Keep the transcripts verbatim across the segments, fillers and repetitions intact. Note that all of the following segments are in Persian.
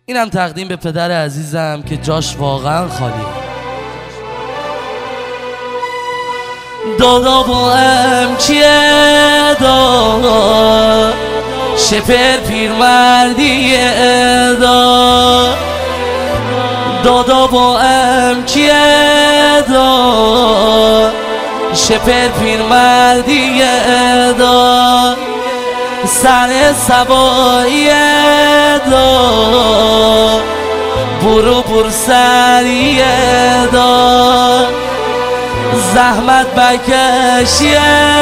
اینم تقدیم به پدر عزیزم که جاش واقعا خالیه. دادا با ام چیه داد شپر پیرمردیه داد دادا با ام چیه داد شپر پیرمردیه داد سر سباییه داد برو برسریه داد زحمت بکشیه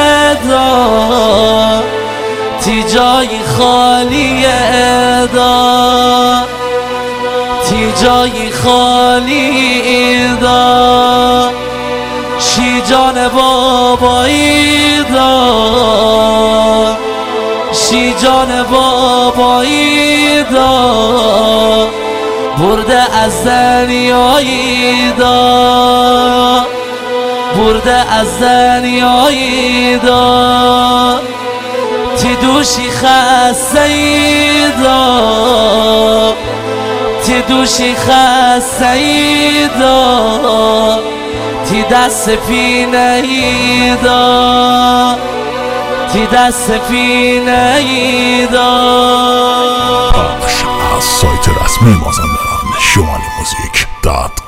داد تی جای خالیه داد تی جای خالی داد شی جان بابایی داد شی جان بابایی داد برده از دنیایی داد برده از دنیایی داد تی دوشی خسته ای داد تی دوشی خسته ای داد تی دست پینه ای داد تی دست پینه ای داد. پخش از سایت رسمی مازندران شمالی موزیک دات